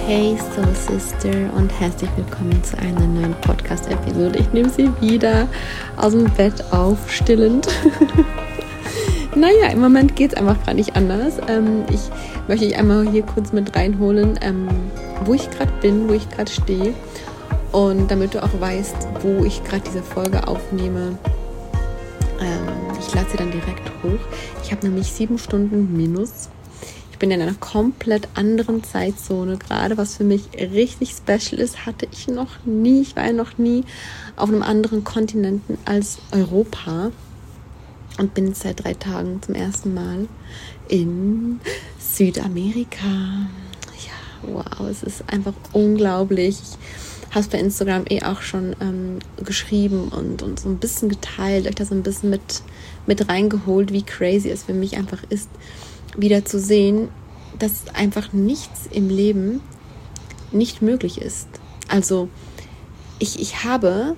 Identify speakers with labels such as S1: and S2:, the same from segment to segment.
S1: Hey Soul Sister und herzlich willkommen zu einer neuen Podcast-Episode. Ich nehme sie wieder aus dem Bett auf, stillend. Naja, im Moment geht es einfach gar nicht anders. Ich möchte dich einmal hier kurz mit reinholen, wo ich gerade bin, wo ich gerade stehe. Und damit du auch weißt, wo ich gerade diese Folge aufnehme, ich lade sie dann direkt hoch. Ich habe nämlich 7 Stunden minus. Ich bin in einer komplett anderen Zeitzone gerade, was für mich richtig special ist, hatte ich noch nie. Ich war ja noch nie auf einem anderen Kontinent als Europa und bin seit 3 Tagen zum ersten Mal in Südamerika. Ja, wow, es ist einfach unglaublich. Ich habe es bei Instagram auch schon geschrieben und so ein bisschen geteilt, euch da so ein bisschen mit reingeholt, wie crazy es für mich einfach ist, wieder zu sehen, dass einfach nichts im Leben nicht möglich ist. Also ich habe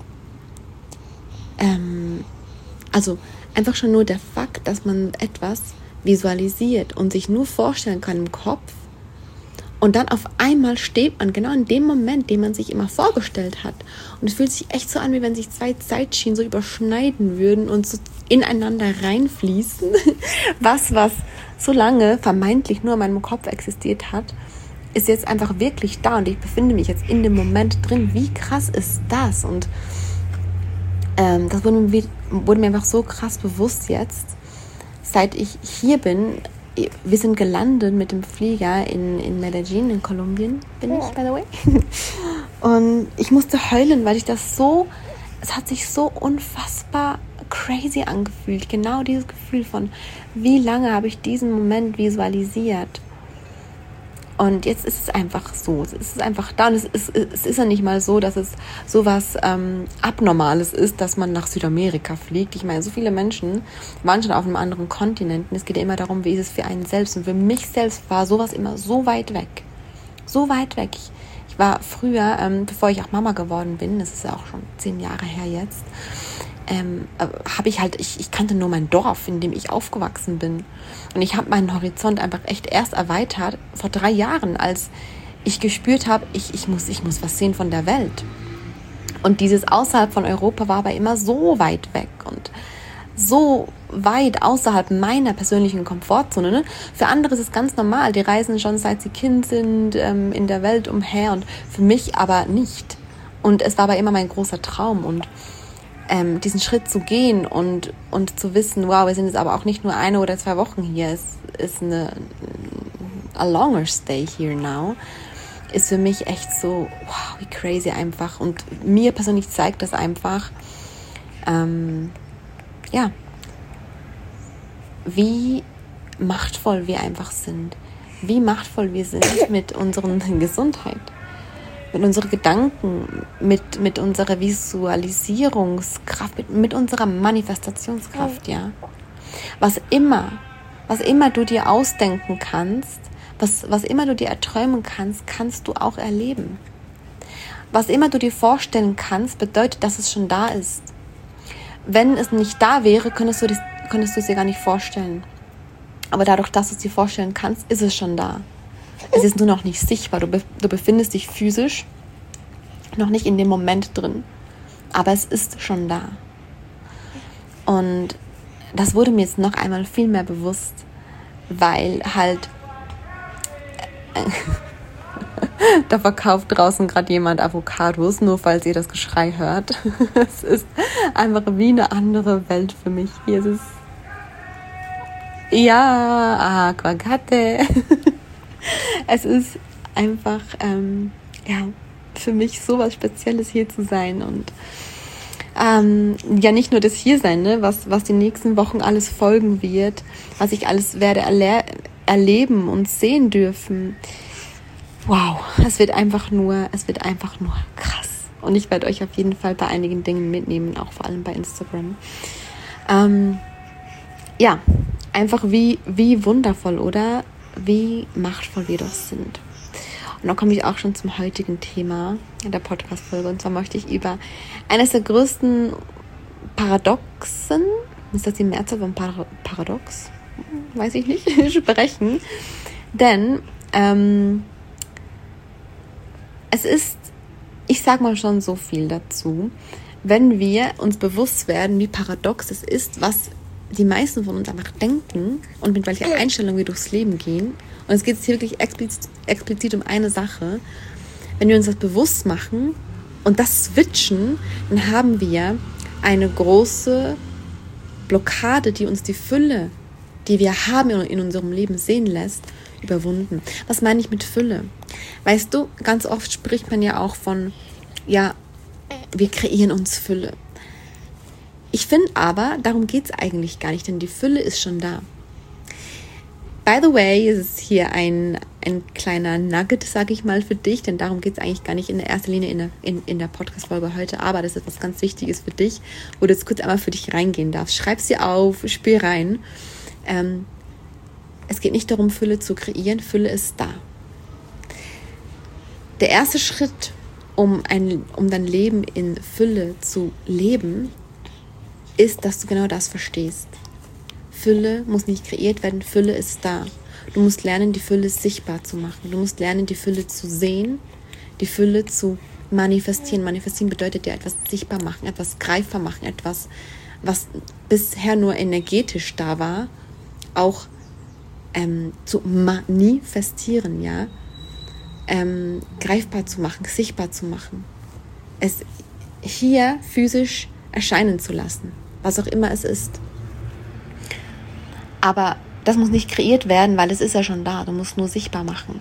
S1: also einfach schon nur der Fakt, dass man etwas visualisiert und sich nur vorstellen kann im Kopf und dann auf einmal steht man genau in dem Moment, den man sich immer vorgestellt hat. Und es fühlt sich echt so an, wie wenn sich 2 Zeitschienen so überschneiden würden und so ineinander reinfließen. Was so lange vermeintlich nur in meinem Kopf existiert hat, ist jetzt einfach wirklich da. Und ich befinde mich jetzt in dem Moment drin. Wie krass ist das? Und das wurde mir einfach so krass bewusst jetzt, seit ich hier bin. Wir sind gelandet mit dem Flieger in Medellin, in Kolumbien, bin ich, by the way. Und ich musste heulen, weil es hat sich so unfassbar crazy angefühlt. Genau dieses Gefühl von, wie lange habe ich diesen Moment visualisiert. Und jetzt ist es einfach so. Es ist einfach da. Und es ist ja nicht mal so, dass es sowas Abnormales ist, dass man nach Südamerika fliegt. Ich meine, so viele Menschen waren schon auf einem anderen Kontinent. Und es geht ja immer darum, wie ist es für einen selbst. Und für mich selbst war sowas immer so weit weg. So weit weg. Ich war früher, bevor ich auch Mama geworden bin, das ist ja auch schon 10 Jahre her jetzt, ich kannte nur mein Dorf, in dem ich aufgewachsen bin. Und ich habe meinen Horizont einfach echt erst erweitert vor 3 Jahren, als ich gespürt habe, ich muss was sehen von der Welt. Und dieses außerhalb von Europa war aber immer so weit weg und so weit außerhalb meiner persönlichen Komfortzone. Ne? Für andere ist es ganz normal, die reisen schon seit sie Kind sind in der Welt umher und für mich aber nicht. Und es war aber immer mein großer Traum und diesen Schritt zu gehen und zu wissen, wow, wir sind jetzt aber auch nicht nur 1 oder 2 Wochen hier, es ist a longer stay here now, ist für mich echt so, wow, wie crazy einfach. Und mir persönlich zeigt das einfach, wie machtvoll wir einfach sind, wie machtvoll wir sind mit unserer Gesundheit, mit unseren Gedanken, mit unserer Visualisierungskraft, mit unserer Manifestationskraft, ja. Was immer du dir ausdenken kannst, was immer du dir erträumen kannst, kannst du auch erleben. Was immer du dir vorstellen kannst, bedeutet, dass es schon da ist. Wenn es nicht da wäre, könntest du es dir gar nicht vorstellen. Aber dadurch, dass du es dir vorstellen kannst, ist es schon da. Es ist nur noch nicht sichtbar. Du befindest dich physisch noch nicht in dem Moment drin. Aber es ist schon da. Und das wurde mir jetzt noch einmal viel mehr bewusst, weil halt da verkauft draußen gerade jemand Avocados, nur falls ihr das Geschrei hört. Es ist einfach wie eine andere Welt für mich. Hier ist es Aguacate. Es ist einfach, für mich so was Spezielles hier zu sein und nicht nur das Hiersein, ne, was die nächsten Wochen alles folgen wird, was ich alles werde erleben und sehen dürfen. Wow, es wird einfach nur krass. Und ich werde euch auf jeden Fall bei einigen Dingen mitnehmen, auch vor allem bei Instagram. Einfach wie wundervoll, oder? Wie machtvoll wir doch sind. Und dann komme ich auch schon zum heutigen Thema der Podcast-Folge. Und zwar möchte ich über eines der größten Paradoxen, ist das die Mehrzahl von Paradox? Weiß ich nicht, sprechen. Denn ich sag mal schon so viel dazu, wenn wir uns bewusst werden, wie paradox es ist, was die meisten von uns einfach denken und mit welcher Einstellung wir durchs Leben gehen. Und es geht jetzt hier wirklich explizit um eine Sache. Wenn wir uns das bewusst machen und das switchen, dann haben wir eine große Blockade, die uns die Fülle, die wir haben in unserem Leben sehen lässt, überwunden. Was meine ich mit Fülle? Weißt du, ganz oft spricht man ja auch von, ja, wir kreieren uns Fülle. Ich finde aber, darum geht es eigentlich gar nicht, denn die Fülle ist schon da. By the way, ist es hier ein kleiner Nugget, sage ich mal, für dich, denn darum geht es eigentlich gar nicht in der ersten Linie in der Podcast-Folge heute, aber das ist was ganz Wichtiges für dich, wo du jetzt kurz einmal für dich reingehen darfst. Schreib sie auf, spiel rein. Es geht nicht darum, Fülle zu kreieren, Fülle ist da. Der erste Schritt, um dein Leben in Fülle zu leben, ist, dass du genau das verstehst. Fülle muss nicht kreiert werden, Fülle ist da. Du musst lernen, die Fülle sichtbar zu machen. Du musst lernen, die Fülle zu sehen, die Fülle zu manifestieren. Manifestieren bedeutet ja etwas sichtbar machen, etwas greifbar machen, etwas, was bisher nur energetisch da war, auch zu manifestieren, ja, greifbar zu machen, sichtbar zu machen. Es hier physisch erscheinen zu lassen, was auch immer es ist. Aber das muss nicht kreiert werden, weil es ist ja schon da. Du musst nur sichtbar machen.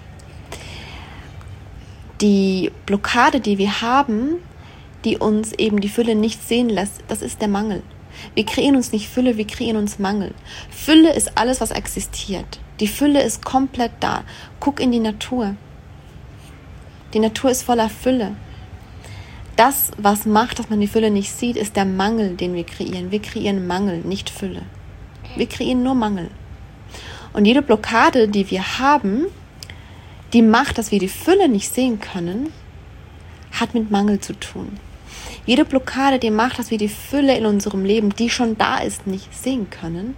S1: Die Blockade, die wir haben, die uns eben die Fülle nicht sehen lässt, das ist der Mangel. Wir kreieren uns nicht Fülle, wir kreieren uns Mangel. Fülle ist alles, was existiert. Die Fülle ist komplett da. Guck in die Natur. Die Natur ist voller Fülle. Das, was macht, dass man die Fülle nicht sieht, ist der Mangel, den wir kreieren. Wir kreieren Mangel, nicht Fülle. Wir kreieren nur Mangel. Und jede Blockade, die wir haben, die macht, dass wir die Fülle nicht sehen können, hat mit Mangel zu tun. Jede Blockade, die macht, dass wir die Fülle in unserem Leben, die schon da ist, nicht sehen können,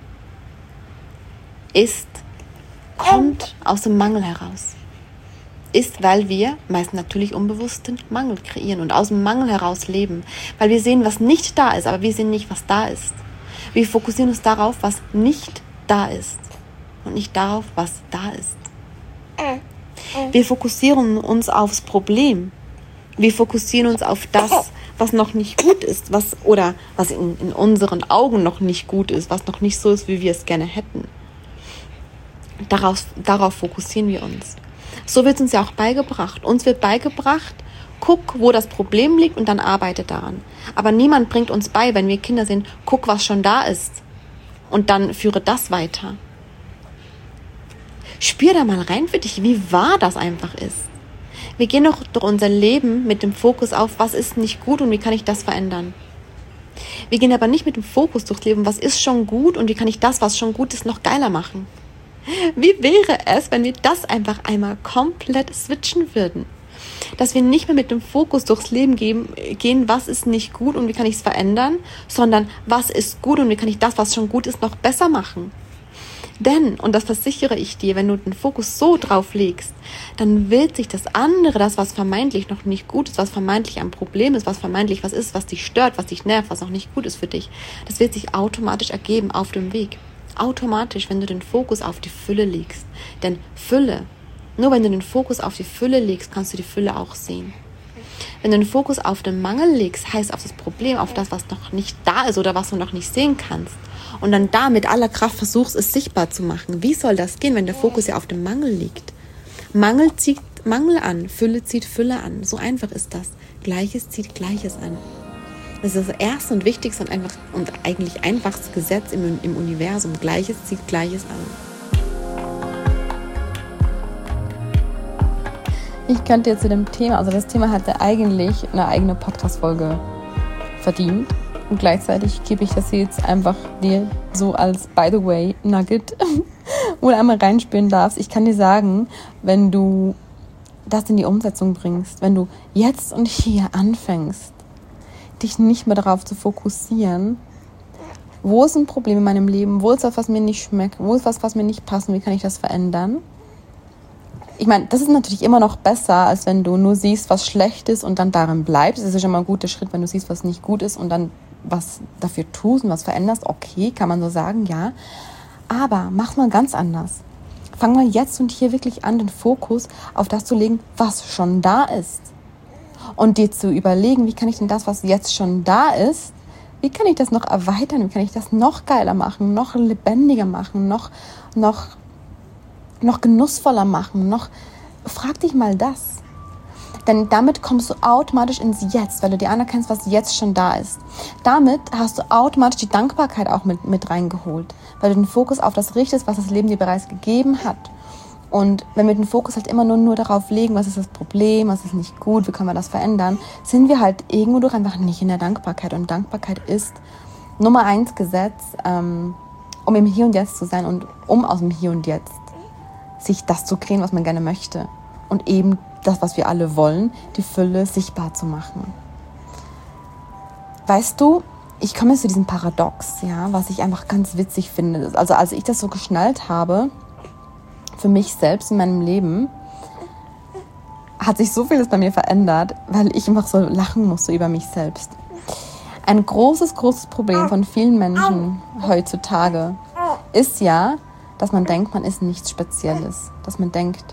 S1: kommt aus dem Mangel heraus. Ist, weil wir, meist natürlich unbewussten, Mangel kreieren und aus dem Mangel heraus leben. Weil wir sehen, was nicht da ist, aber wir sehen nicht, was da ist. Wir fokussieren uns darauf, was nicht da ist und nicht darauf, was da ist. Wir fokussieren uns aufs Problem. Wir fokussieren uns auf das, was noch nicht gut ist, was in unseren Augen noch nicht gut ist, was noch nicht so ist, wie wir es gerne hätten. Darauf fokussieren wir uns. So wird es uns ja auch beigebracht. Uns wird beigebracht, guck, wo das Problem liegt und dann arbeite daran. Aber niemand bringt uns bei, wenn wir Kinder sind, guck, was schon da ist und dann führe das weiter. Spür da mal rein für dich, wie wahr das einfach ist. Wir gehen doch durch unser Leben mit dem Fokus auf, was ist nicht gut und wie kann ich das verändern. Wir gehen aber nicht mit dem Fokus durchs Leben, was ist schon gut und wie kann ich das, was schon gut ist, noch geiler machen. Wie wäre es, wenn wir das einfach einmal komplett switchen würden? Dass wir nicht mehr mit dem Fokus durchs Leben gehen, was ist nicht gut und wie kann ich es verändern, sondern was ist gut und wie kann ich das, was schon gut ist, noch besser machen. Denn, und das versichere ich dir, wenn du den Fokus so drauf legst, dann wird sich das andere, das, was vermeintlich noch nicht gut ist, was vermeintlich ein Problem ist, was vermeintlich was ist, was dich stört, was dich nervt, was auch nicht gut ist für dich, das wird sich automatisch ergeben auf dem Weg. Automatisch, wenn du den Fokus auf die Fülle legst. Denn Fülle, nur wenn du den Fokus auf die Fülle legst, kannst du die Fülle auch sehen. Wenn du den Fokus auf den Mangel legst, heißt auf das Problem, auf das, was noch nicht da ist oder was du noch nicht sehen kannst, und dann da mit aller Kraft versuchst, es sichtbar zu machen. Wie soll das gehen, wenn der Fokus ja auf dem Mangel liegt? Mangel zieht Mangel an, Fülle zieht Fülle an. So einfach ist das. Gleiches zieht Gleiches an. Das ist das erste und wichtigste und eigentlich einfachste Gesetz im Universum. Gleiches zieht Gleiches an. Ich könnte jetzt zu dem Thema, also das Thema hatte eigentlich eine eigene Podcast-Folge verdient. Und gleichzeitig gebe ich das jetzt einfach dir so als by the way Nugget, wo du einmal reinspüren darfst. Ich kann dir sagen, wenn du das in die Umsetzung bringst, wenn du jetzt und hier anfängst, dich nicht mehr darauf zu fokussieren, wo ist ein Problem in meinem Leben, wo ist was mir nicht schmeckt, wo ist was mir nicht passt, wie kann ich das verändern? ich meine, das ist natürlich immer noch besser, als wenn du nur siehst, was schlecht ist und dann darin bleibst. Es ist schon mal ein guter Schritt, wenn du siehst, was nicht gut ist und dann was dafür tust und was veränderst. Okay, kann man so sagen, ja. Aber mach mal ganz anders. Fang mal jetzt und hier wirklich an, den Fokus auf das zu legen, was schon da ist. Und dir zu überlegen, wie kann ich denn das, was jetzt schon da ist, wie kann ich das noch erweitern, wie kann ich das noch geiler machen, noch lebendiger machen, noch genussvoller machen, frag dich mal das. Denn damit kommst du automatisch ins Jetzt, weil du dir anerkennst, was jetzt schon da ist. Damit hast du automatisch die Dankbarkeit auch mit reingeholt, weil du den Fokus auf das richtest, was das Leben dir bereits gegeben hat. Und wenn wir den Fokus halt immer nur darauf legen, was ist das Problem, was ist nicht gut, wie können wir das verändern, sind wir halt irgendwo durch einfach nicht in der Dankbarkeit. Und Dankbarkeit ist Nummer 1 Gesetz, um im Hier und Jetzt zu sein und um aus dem Hier und Jetzt sich das zu kreieren, was man gerne möchte. Und eben das, was wir alle wollen, die Fülle sichtbar zu machen. Weißt du, ich komme jetzt zu diesem Paradox, ja, was ich einfach ganz witzig finde. Also als ich das so geschnallt habe, für mich selbst in meinem Leben, hat sich so vieles bei mir verändert, weil ich einfach so lachen musste über mich selbst. Ein großes Problem von vielen Menschen heutzutage ist ja, dass man denkt, man ist nichts Spezielles. Dass man denkt,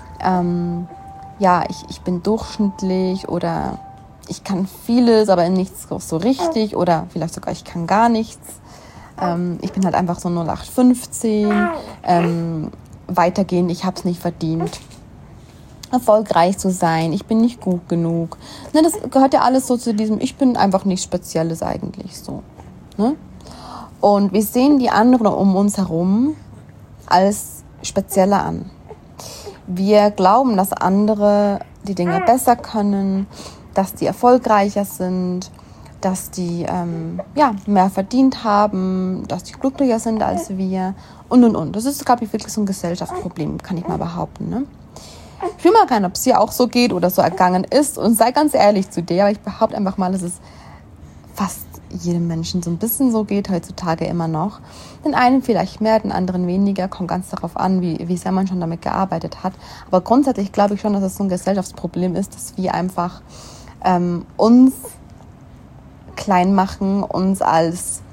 S1: ich bin durchschnittlich oder ich kann vieles, aber nichts so richtig oder vielleicht sogar ich kann gar nichts. Ich bin halt einfach so 0815, weitergehen, ich habe es nicht verdient, erfolgreich zu sein, ich bin nicht gut genug. Ne, das gehört ja alles so zu diesem, ich bin einfach nichts Spezielles eigentlich so. Ne? Und wir sehen die anderen um uns herum als spezieller an. Wir glauben, dass andere die Dinge besser können, dass die erfolgreicher sind, dass die mehr verdient haben, dass die glücklicher sind als wir und. Das ist, glaube ich, wirklich so ein Gesellschaftsproblem, kann ich mal behaupten. Ne? Ich will mal gerne, ob es dir auch so geht oder so ergangen ist und sei ganz ehrlich zu dir, aber ich behaupte einfach mal, dass es fast jedem Menschen so ein bisschen so geht, heutzutage immer noch. Den einen vielleicht mehr, den anderen weniger, kommt ganz darauf an, wie sehr man schon damit gearbeitet hat. Aber grundsätzlich glaube ich schon, dass es so ein Gesellschaftsproblem ist, dass wir einfach uns klein machen, uns als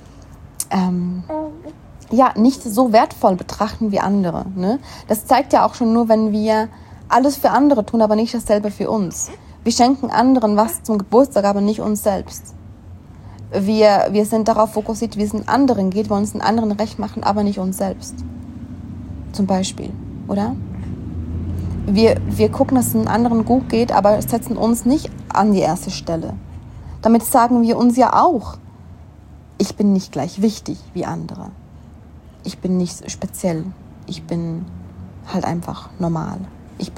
S1: nicht so wertvoll betrachten wie andere. Ne? Das zeigt ja auch schon nur, wenn wir alles für andere tun, aber nicht dasselbe für uns. Wir schenken anderen was zum Geburtstag, aber nicht uns selbst. Wir sind darauf fokussiert, wie es den anderen geht, wollen uns den anderen recht machen, aber nicht uns selbst. Zum Beispiel, oder? Wir gucken, dass es den anderen gut geht, aber setzen uns nicht an die erste Stelle. Damit sagen wir uns ja auch, ich bin nicht gleich wichtig wie andere. Ich bin nicht speziell. Ich bin halt einfach normal. Ich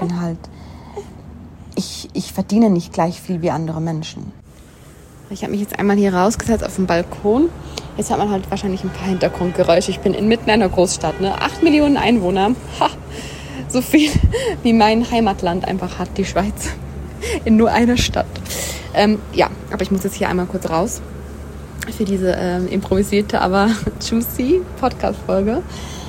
S1: verdiene nicht gleich viel wie andere Menschen. Ich habe mich jetzt einmal hier rausgesetzt auf den Balkon. Jetzt hat man halt wahrscheinlich ein paar Hintergrundgeräusche. Ich bin inmitten einer Großstadt, ne? 8 Millionen Einwohner. So viel wie mein Heimatland einfach hat, die Schweiz. In nur einer Stadt. Aber ich muss jetzt hier einmal kurz raus. Für diese improvisierte, aber juicy Podcast-Folge.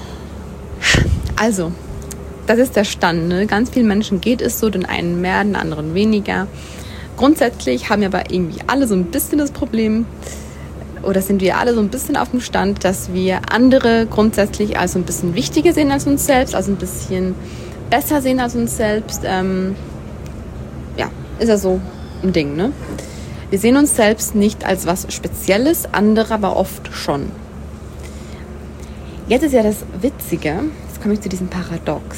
S1: Also, das ist der Stand. Ne? Ganz vielen Menschen geht es so, den einen mehr, den anderen weniger. Grundsätzlich haben wir aber irgendwie alle so ein bisschen das Problem, oder sind wir alle so ein bisschen auf dem Stand, dass wir andere grundsätzlich als so ein bisschen wichtiger sehen als uns selbst, also ein bisschen besser sehen als uns selbst. Ist ja so ein Ding, ne? Wir sehen uns selbst nicht als was Spezielles, andere aber oft schon. Jetzt ist ja das Witzige, jetzt komme ich zu diesem Paradox,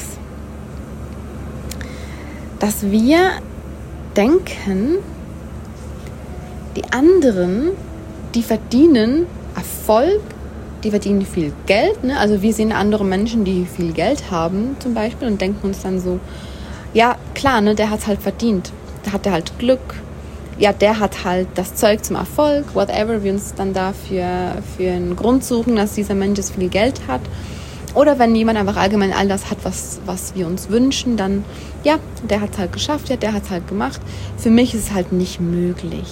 S1: dass wir denken, die anderen, die verdienen Erfolg, die verdienen viel Geld. Ne? Also wir sehen andere Menschen, die viel Geld haben zum Beispiel und denken uns dann so, ja klar, ne, der hat es halt verdient, da hat er halt Glück. Ja, der hat halt das Zeug zum Erfolg, whatever, wir uns dann da für einen Grund suchen, dass dieser Mensch jetzt viel Geld hat. Oder wenn jemand einfach allgemein all das hat, was wir uns wünschen, dann, ja, der hat es halt geschafft, ja, der hat es halt gemacht. Für mich ist es halt nicht möglich.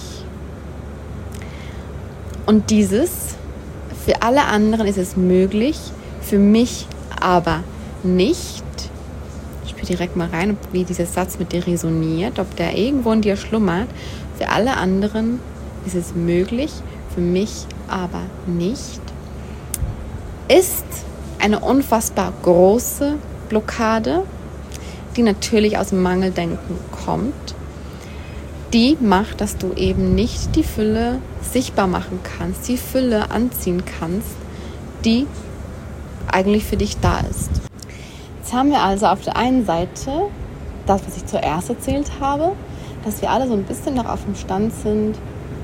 S1: Und für alle anderen ist es möglich, für mich aber nicht. Ich hör direkt mal rein, wie dieser Satz mit dir resoniert, ob der irgendwo in dir schlummert. Für alle anderen ist es möglich, für mich aber nicht. Ist eine unfassbar große Blockade, die natürlich aus dem Mangeldenken kommt. Die macht, dass du eben nicht die Fülle sichtbar machen kannst, die Fülle anziehen kannst, die eigentlich für dich da ist. Jetzt haben wir also auf der einen Seite das, was ich zuerst erzählt habe, dass wir alle so ein bisschen noch auf dem Stand sind,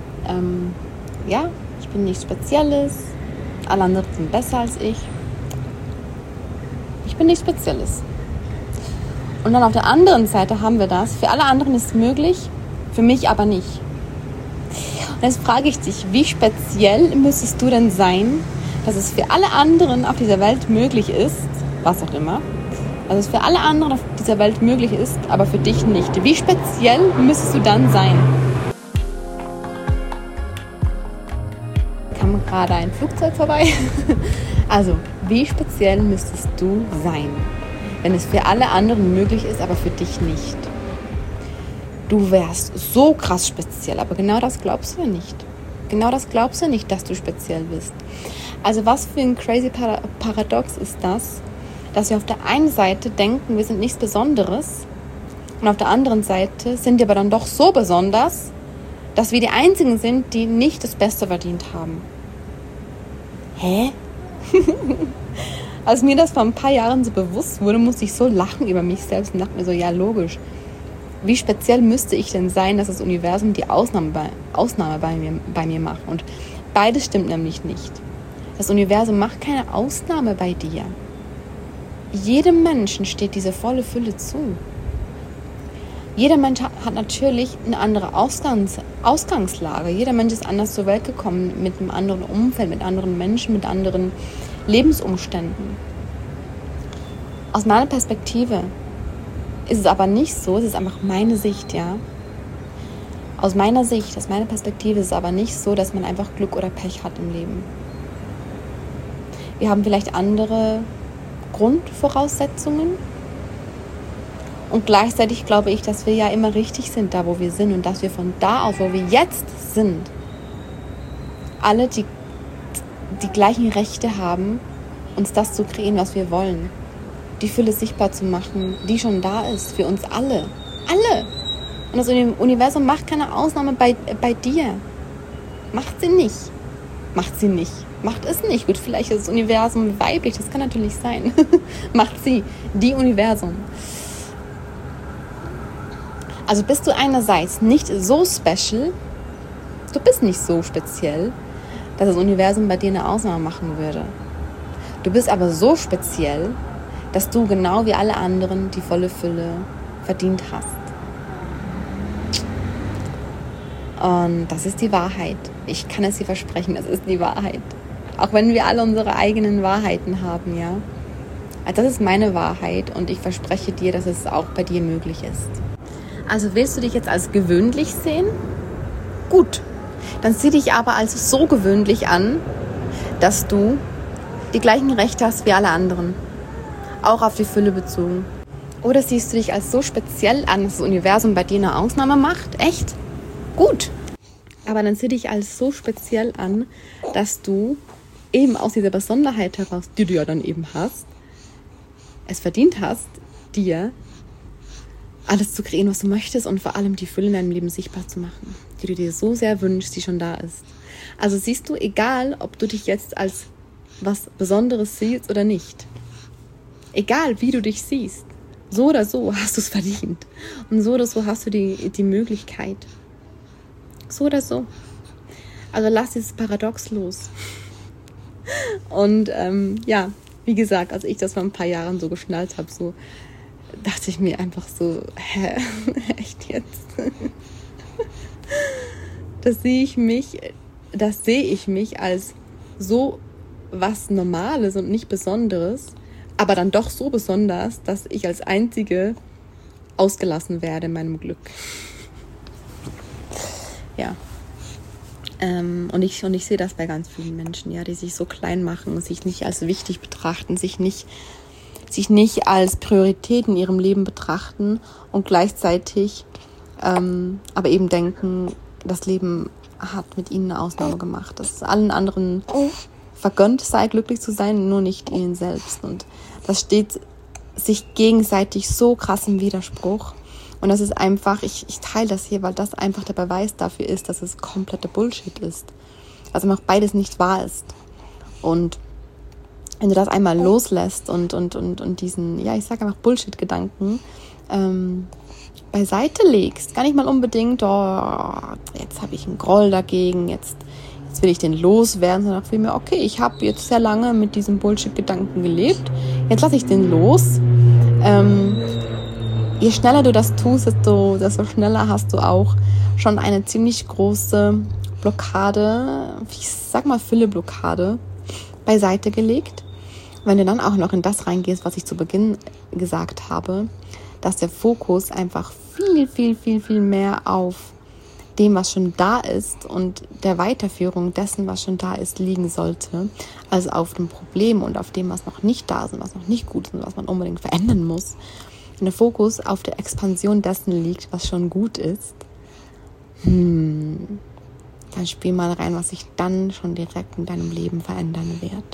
S1: ich bin nichts Spezielles, alle anderen sind besser als ich. Ich bin nichts Spezielles. Und dann auf der anderen Seite haben wir das, für alle anderen ist es möglich, für mich aber nicht. Und jetzt frage ich dich, wie speziell müsstest du denn sein, dass es für alle anderen auf dieser Welt möglich ist, was auch immer, dass es für alle anderen auf dieser Welt möglich ist, aber für dich nicht. Wie speziell müsstest du dann sein? Kam gerade ein Flugzeug vorbei? Also, wie speziell müsstest du sein, wenn es für alle anderen möglich ist, aber für dich nicht? Du wärst so krass speziell, aber genau das glaubst du ja nicht. Genau das glaubst du nicht, dass du speziell bist. Also was für ein crazy Paradox ist das, dass wir auf der einen Seite denken, wir sind nichts Besonderes und auf der anderen Seite sind wir aber dann doch so besonders, dass wir die Einzigen sind, die nicht das Beste verdient haben. Hä? Als mir das vor ein paar Jahren so bewusst wurde, musste ich so lachen über mich selbst und dachte mir so, ja logisch. Wie speziell müsste ich denn sein, dass das Universum die Ausnahme bei mir macht? Und beides stimmt nämlich nicht. Das Universum macht keine Ausnahme bei dir. Jedem Menschen steht diese volle Fülle zu. Jeder Mensch hat natürlich eine andere Ausgangslage. Jeder Mensch ist anders zur Welt gekommen, mit einem anderen Umfeld, mit anderen Menschen, mit anderen Lebensumständen. Aus meiner Perspektive ist es aber nicht so, es ist einfach meine Sicht, ja. Aus meiner Sicht, aus meiner Perspektive ist es aber nicht so, dass man einfach Glück oder Pech hat im Leben. Wir haben vielleicht andere Grundvoraussetzungen und gleichzeitig glaube ich, dass wir ja immer richtig sind, da wo wir sind und dass wir von da aus, wo wir jetzt sind, alle die gleichen Rechte haben, uns das zu kreieren, was wir wollen. Die Fülle sichtbar zu machen, die schon da ist, für uns alle. Alle! Und das Universum macht keine Ausnahme bei dir. Macht sie nicht. Macht sie nicht. Macht es nicht. Gut, vielleicht ist das Universum weiblich, das kann natürlich sein. Macht sie. Die Universum. Also bist du einerseits nicht so special, du bist nicht so speziell, dass das Universum bei dir eine Ausnahme machen würde. Du bist aber so speziell, dass du genau wie alle anderen die volle Fülle verdient hast. Und das ist die Wahrheit. Ich kann es dir versprechen, das ist die Wahrheit. Auch wenn wir alle unsere eigenen Wahrheiten haben, ja. Also das ist meine Wahrheit und ich verspreche dir, dass es auch bei dir möglich ist. Also willst du dich jetzt als gewöhnlich sehen? Gut. Dann sieh dich aber als so gewöhnlich an, dass du die gleichen Rechte hast wie alle anderen. Auch auf die Fülle bezogen. Oder siehst du dich als so speziell an, dass das Universum bei dir eine Ausnahme macht? Echt? Gut. Aber dann sieh dich als so speziell an, dass du eben aus dieser Besonderheit heraus, die du ja dann eben hast, es verdient hast, dir alles zu kreieren, was du möchtest und vor allem die Fülle in deinem Leben sichtbar zu machen, die du dir so sehr wünschst, die schon da ist. Also siehst du, egal, ob du dich jetzt als was Besonderes siehst oder nicht, egal wie du dich siehst, so oder so hast du es verdient. Und so oder so hast du die Möglichkeit. So oder so. Also lass dieses Paradox los. Und wie gesagt, als ich das vor ein paar Jahren so geschnallt habe, so dachte ich mir einfach so, hä? Echt jetzt? Das sehe ich mich als so was Normales und nicht Besonderes, aber dann doch so besonders, dass ich als Einzige ausgelassen werde in meinem Glück. Ja. Und ich sehe das bei ganz vielen Menschen, ja, die sich so klein machen, sich nicht als wichtig betrachten, sich nicht sich nicht als Priorität in ihrem Leben betrachten und gleichzeitig aber eben denken, das Leben hat mit ihnen eine Ausnahme gemacht. Dass es allen anderen vergönnt sei, glücklich zu sein, nur nicht ihnen selbst. Und das steht sich gegenseitig so krass im Widerspruch. Und das ist einfach, ich teile das hier, weil das einfach der Beweis dafür ist, dass es kompletter Bullshit ist. Also auch beides nicht wahr ist. Und wenn du das einmal loslässt und diesen, ja, ich sage einfach Bullshit-Gedanken beiseite legst, gar nicht mal unbedingt, jetzt habe ich einen Groll dagegen, jetzt will ich den loswerden, sondern vielmehr, okay, ich habe jetzt sehr lange mit diesem Bullshit-Gedanken gelebt, jetzt lasse ich den los. Je schneller du das tust, desto schneller hast du auch schon eine ziemlich große Blockade, ich sag mal Fülle-Blockade, beiseite gelegt. Wenn du dann auch noch in das reingehst, was ich zu Beginn gesagt habe, dass der Fokus einfach viel, viel, viel, viel mehr auf dem, was schon da ist und der Weiterführung dessen, was schon da ist, liegen sollte, als auf dem Problem und auf dem, was noch nicht da ist und was noch nicht gut ist und was man unbedingt verändern muss. Wenn der Fokus auf der Expansion dessen liegt, was schon gut ist, dann spiel mal rein, was sich dann schon direkt in deinem Leben verändern wird.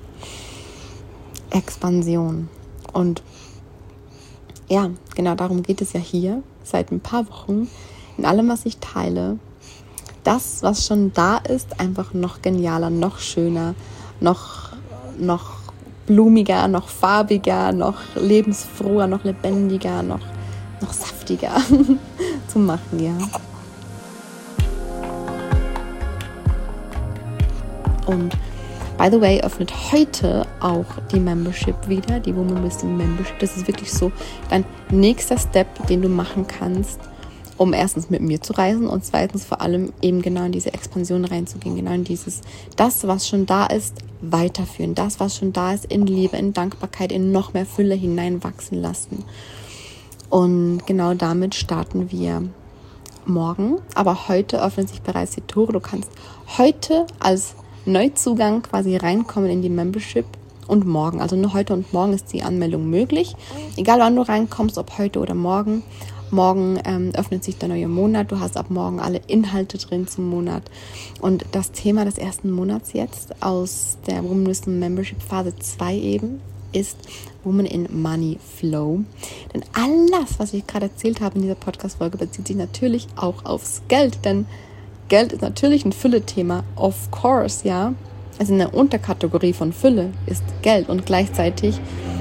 S1: Expansion. Und ja, genau darum geht es ja hier seit ein paar Wochen in allem, was ich teile. Das, was schon da ist, einfach noch genialer, noch schöner, noch blumiger, noch farbiger, noch lebensfroher, noch lebendiger, noch saftiger zu machen, ja. Und by the way, öffnet heute auch die Membership wieder, die Woman Wisdom Membership. Das ist wirklich so dein nächster Step, den du machen kannst, um erstens mit mir zu reisen und zweitens vor allem eben genau in diese Expansion reinzugehen, genau in das, was schon da ist, weiterführen, das, was schon da ist, in Liebe, in Dankbarkeit, in noch mehr Fülle hineinwachsen lassen. Und genau damit starten wir morgen, aber heute öffnet sich bereits die Tore. Du kannst heute als Neuzugang quasi reinkommen in die Membership und morgen, also nur heute und morgen ist die Anmeldung möglich, egal wann du reinkommst, ob heute oder morgen. Morgen öffnet sich der neue Monat, du hast ab morgen alle Inhalte drin zum Monat und das Thema des ersten Monats jetzt aus der Woman Wisdom Membership Phase 2 eben ist Woman in Money Flow, denn alles, was ich gerade erzählt habe in dieser Podcast-Folge, bezieht sich natürlich auch aufs Geld, denn Geld ist natürlich ein Fülle-Thema, of course, ja. Also eine Unterkategorie von Fülle ist Geld und gleichzeitig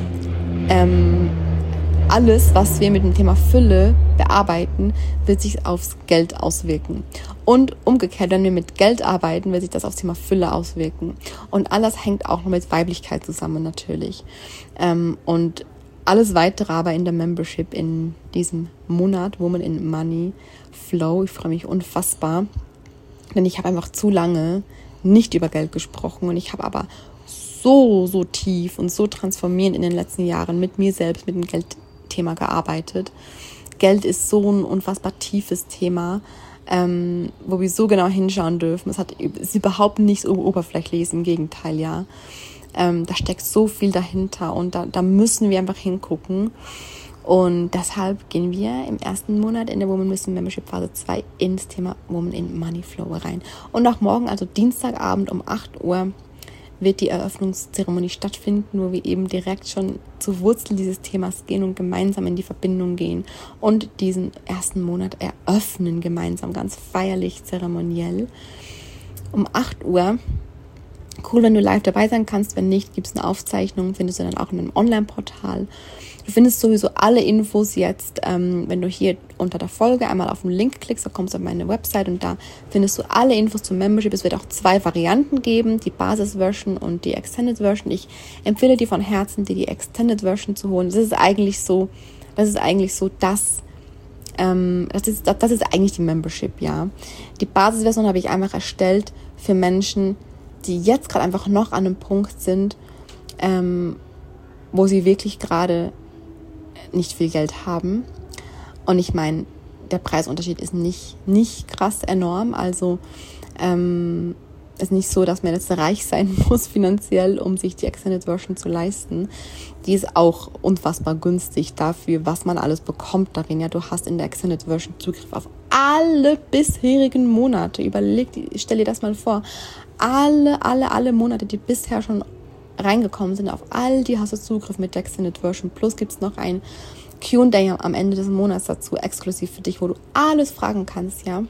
S1: alles, was wir mit dem Thema Fülle bearbeiten, wird sich aufs Geld auswirken. Und umgekehrt, wenn wir mit Geld arbeiten, wird sich das aufs Thema Fülle auswirken. Und alles hängt auch noch mit Weiblichkeit zusammen natürlich. Und alles weitere aber in der Membership in diesem Monat, Woman in Money Flow. Ich freue mich unfassbar. Denn ich habe einfach zu lange nicht über Geld gesprochen und ich habe aber so tief und so transformierend in den letzten Jahren mit mir selbst, mit dem Geldthema gearbeitet. Geld ist so ein unfassbar tiefes Thema, wo wir so genau hinschauen dürfen. Es ist überhaupt nicht so oberflächlich, im Gegenteil, ja. Da steckt so viel dahinter und da müssen wir einfach hingucken. Und deshalb gehen wir im ersten Monat in der Woman Wisdom Membership Phase 2 ins Thema Woman in Money Flow rein. Und auch morgen, also Dienstagabend um 8 Uhr, wird die Eröffnungszeremonie stattfinden, wo wir eben direkt schon zur Wurzel dieses Themas gehen und gemeinsam in die Verbindung gehen und diesen ersten Monat eröffnen gemeinsam, ganz feierlich, zeremoniell. Um 8 Uhr. Cool, wenn du live dabei sein kannst. Wenn nicht, gibt es eine Aufzeichnung, findest du dann auch in einem Online-Portal. Du findest sowieso alle Infos jetzt, wenn du hier unter der Folge einmal auf den Link klickst, da kommst du auf meine Website und da findest du alle Infos zum Membership. Es wird auch 2 Varianten geben, die Basis-Version und die Extended-Version. Ich empfehle dir von Herzen, dir die Extended-Version zu holen. Das ist eigentlich eigentlich die Membership, ja. Die Basis-Version habe ich einfach erstellt für Menschen, die jetzt gerade einfach noch an einem Punkt sind, wo sie wirklich gerade nicht viel Geld haben. Und ich meine, der Preisunterschied ist nicht krass enorm. Also ist nicht so, dass man jetzt reich sein muss finanziell, um sich die Extended Version zu leisten. Die ist auch unfassbar günstig dafür, was man alles bekommt darin. Ja, du hast in der Extended Version Zugriff auf alle bisherigen Monate. Stell dir das mal vor. Alle Monate, die bisher schon reingekommen sind, auf all die hast du Zugriff mit der Extended Version. Plus gibt es noch ein Q&A am Ende des Monats dazu, exklusiv für dich, wo du alles fragen kannst, ja.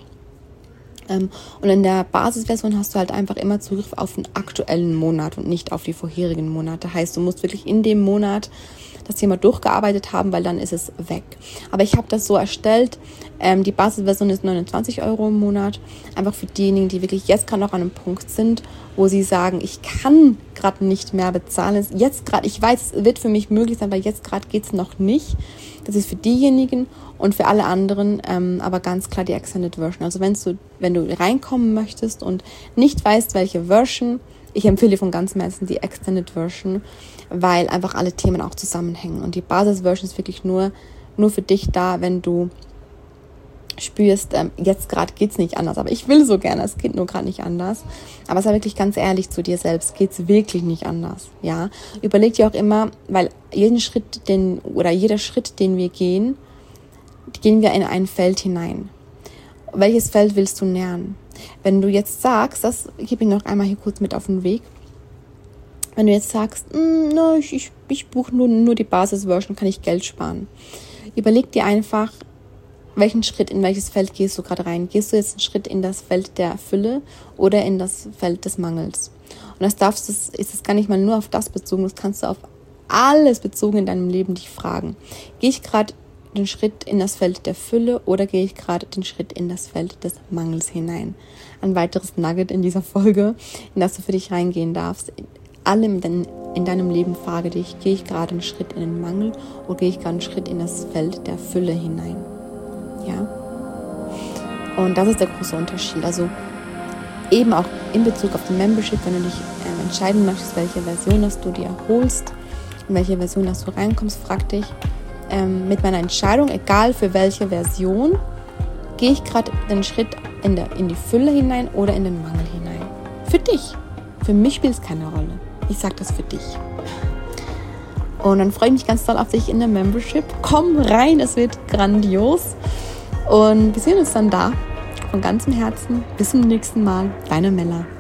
S1: Und in der Basisversion hast du halt einfach immer Zugriff auf den aktuellen Monat und nicht auf die vorherigen Monate. Heißt, du musst wirklich in dem Monat das Thema durchgearbeitet haben, weil dann ist es weg. Aber ich habe das so erstellt, die Basisversion ist 29 € im Monat, einfach für diejenigen, die wirklich jetzt gerade noch an einem Punkt sind, wo sie sagen, ich kann gerade nicht mehr bezahlen. Jetzt gerade, ich weiß, es wird für mich möglich sein, aber jetzt gerade geht es noch nicht. Das ist für diejenigen und für alle anderen, aber ganz klar die Extended Version. Also wenn du reinkommen möchtest und nicht weißt, welche Version, ich empfehle dir von ganzem Herzen die Extended Version, weil einfach alle Themen auch zusammenhängen. Und die Basis-Version ist wirklich nur für dich da, wenn du spürst, jetzt gerade geht's nicht anders. Aber ich will so gerne, es geht nur gerade nicht anders. Aber sei wirklich ganz ehrlich zu dir selbst, geht's wirklich nicht anders. Ja, überleg dir auch immer, weil jeder Schritt, den wir gehen wir in ein Feld hinein. Welches Feld willst du nähern? Wenn du jetzt sagst, das gebe ich noch einmal hier kurz mit auf den Weg. Wenn du jetzt sagst, ich buche nur die Basis-Version, kann ich Geld sparen. Überleg dir einfach, welchen Schritt, in welches Feld gehst du gerade rein? Gehst du jetzt einen Schritt in das Feld der Fülle oder in das Feld des Mangels? Und ist es gar nicht mal nur auf das bezogen, das kannst du auf alles bezogen in deinem Leben dich fragen. Gehe ich gerade den Schritt in das Feld der Fülle oder gehe ich gerade den Schritt in das Feld des Mangels hinein? Ein weiteres Nugget in dieser Folge, in das du für dich reingehen darfst. Allem in deinem Leben frage dich, gehe ich gerade einen Schritt in den Mangel oder gehe ich gerade einen Schritt in das Feld der Fülle hinein? Ja. Und das ist der große Unterschied. Also eben auch in Bezug auf die Membership, wenn du dich entscheiden möchtest, welche Version dass du dir holst, in welche Version dass du reinkommst, frag dich mit meiner Entscheidung, egal für welche Version, gehe ich gerade den Schritt in die Fülle hinein oder in den Mangel hinein. Für dich. Für mich spielt es keine Rolle. Ich sage das für dich. Und dann freue ich mich ganz doll auf dich in der Membership. Komm rein, es wird grandios. Und wir sehen uns dann da. Von ganzem Herzen. Bis zum nächsten Mal. Deine Mella.